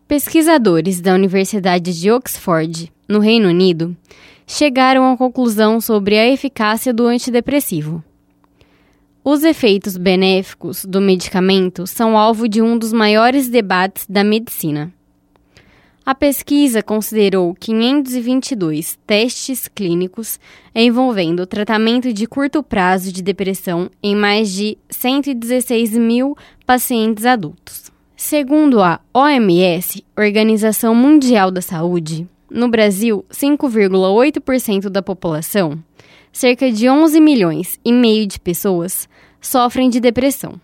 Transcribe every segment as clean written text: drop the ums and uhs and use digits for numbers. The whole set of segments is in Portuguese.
Pesquisadores da Universidade de Oxford, no Reino Unido, chegaram à conclusão sobre a eficácia do antidepressivo. Os efeitos benéficos do medicamento são alvo de um dos maiores debates da medicina. A pesquisa considerou 522 testes clínicos envolvendo o tratamento de curto prazo de depressão em mais de 116 mil pacientes adultos. Segundo a OMS, Organização Mundial da Saúde, no Brasil, 5,8% da população, cerca de 11 milhões e meio de pessoas, sofrem de depressão.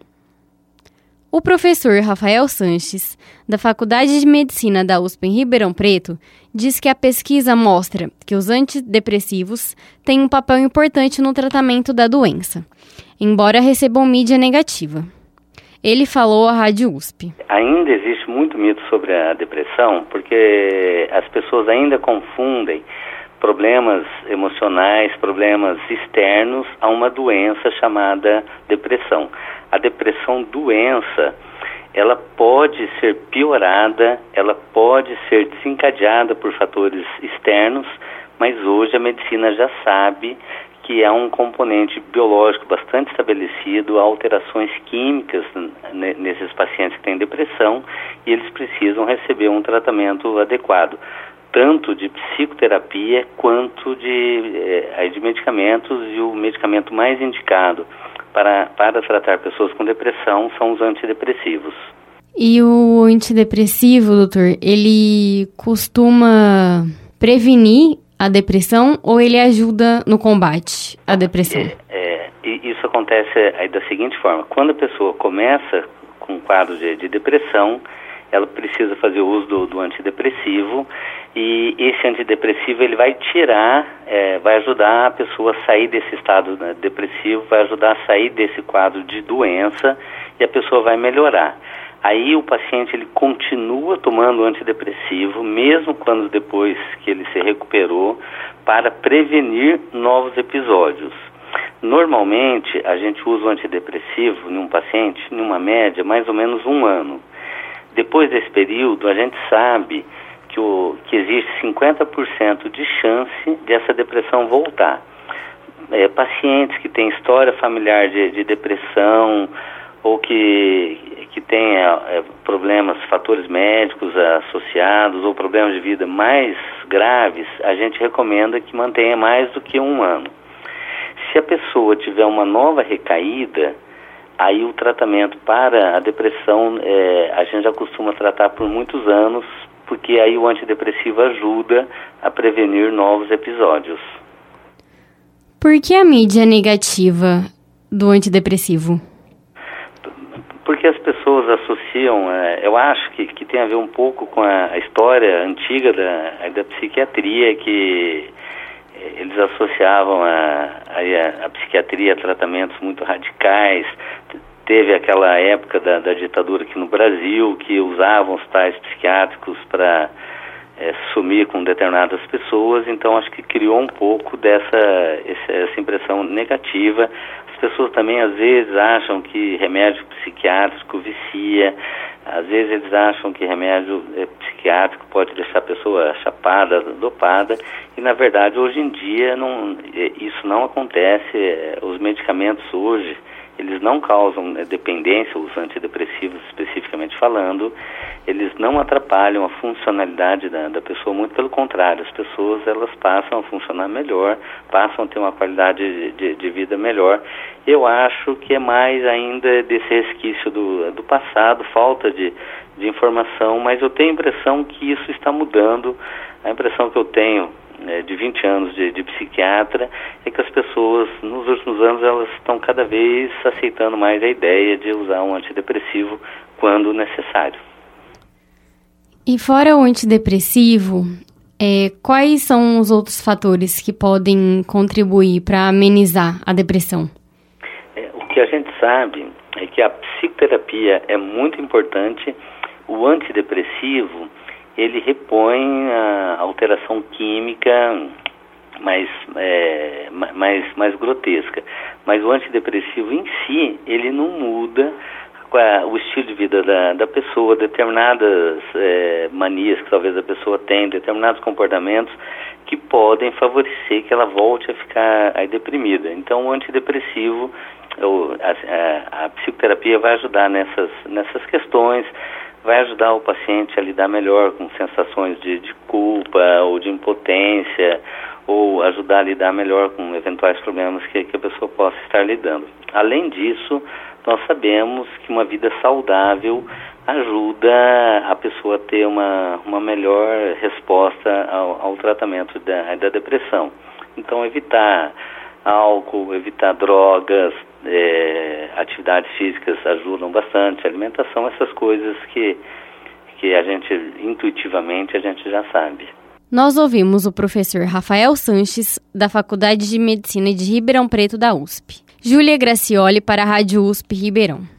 O professor Rafael Sanches, da Faculdade de Medicina da USP em Ribeirão Preto, diz que a pesquisa mostra que os antidepressivos têm um papel importante no tratamento da doença, embora recebam mídia negativa. Ele falou à Rádio USP. Ainda existe muito mito sobre a depressão, porque as pessoas ainda confundem problemas emocionais, problemas externos a uma doença chamada depressão. A depressão doença, ela pode ser piorada, ela pode ser desencadeada por fatores externos, mas hoje a medicina já sabe que há um componente biológico bastante estabelecido, alterações químicas nesses pacientes que têm depressão, e eles precisam receber um tratamento adequado, tanto de psicoterapia quanto de medicamentos, e o medicamento mais indicado para tratar pessoas com depressão são os antidepressivos. E o antidepressivo, doutor, ele costuma prevenir a depressão ou ele ajuda no combate à depressão? Isso acontece aí da seguinte forma: quando a pessoa começa com um quadro de depressão, ela precisa fazer uso do antidepressivo, e esse antidepressivo ele vai vai ajudar a pessoa a sair desse estado depressivo, vai ajudar a sair desse quadro de doença, e a pessoa vai melhorar. Aí o paciente ele continua tomando antidepressivo, mesmo quando depois que ele se recuperou, para prevenir novos episódios. Normalmente, a gente usa o antidepressivo em um paciente, numa média, mais ou menos 1 ano. Depois desse período, a gente sabe que existe 50% de chance dessa depressão voltar. Pacientes que têm história familiar de depressão, ou que tenha problemas, fatores médicos associados, ou problemas de vida mais graves, a gente recomenda que mantenha mais do que 1 ano. Se a pessoa tiver uma nova recaída, aí o tratamento para a depressão, a gente já costuma tratar por muitos anos, porque aí o antidepressivo ajuda a prevenir novos episódios. Por que a mídia negativa do antidepressivo? Porque as pessoas associam, eu acho que tem a ver um pouco com a história antiga da psiquiatria, que eles associavam a psiquiatria a tratamentos muito radicais. Teve aquela época da ditadura aqui no Brasil, que usavam os tais psiquiátricos para sumir com determinadas pessoas, então acho que criou um pouco essa impressão negativa. As pessoas também às vezes acham que remédio psiquiátrico vicia, às vezes eles acham que remédio psiquiátrico pode deixar a pessoa chapada, dopada, e na verdade hoje em dia isso não acontece. Os medicamentos hoje, eles não causam dependência, os antidepressivos especificamente falando, eles não atrapalham a funcionalidade da pessoa, muito pelo contrário, as pessoas elas passam a funcionar melhor, passam a ter uma qualidade de vida melhor. Eu acho que é mais ainda desse resquício do passado, falta de informação, mas eu tenho a impressão que isso está mudando. A impressão que eu tenho de 20 anos de psiquiatra é que as pessoas, nos últimos anos, elas estão cada vez aceitando mais a ideia de usar um antidepressivo quando necessário. E fora o antidepressivo, quais são os outros fatores que podem contribuir para amenizar a depressão? O que a gente sabe é que a psicoterapia é muito importante. O antidepressivo, ele repõe a alteração química mais grotesca. Mas o antidepressivo em si, ele não muda a o estilo de vida da pessoa, determinadas manias que talvez a pessoa tenha, determinados comportamentos que podem favorecer que ela volte a ficar deprimida. Então, o antidepressivo, a psicoterapia vai ajudar nessas questões, vai ajudar o paciente a lidar melhor com sensações de culpa ou de impotência, ou ajudar a lidar melhor com eventuais problemas que a pessoa possa estar lidando. Além disso, nós sabemos que uma vida saudável ajuda a pessoa a ter uma melhor resposta ao tratamento da depressão. Então, evitar álcool, evitar drogas, atividades físicas ajudam bastante, alimentação, essas coisas que a gente, intuitivamente, a gente já sabe. Nós ouvimos o professor Rafael Sanches, da Faculdade de Medicina de Ribeirão Preto da USP. Júlia Gracioli para a Rádio USP Ribeirão.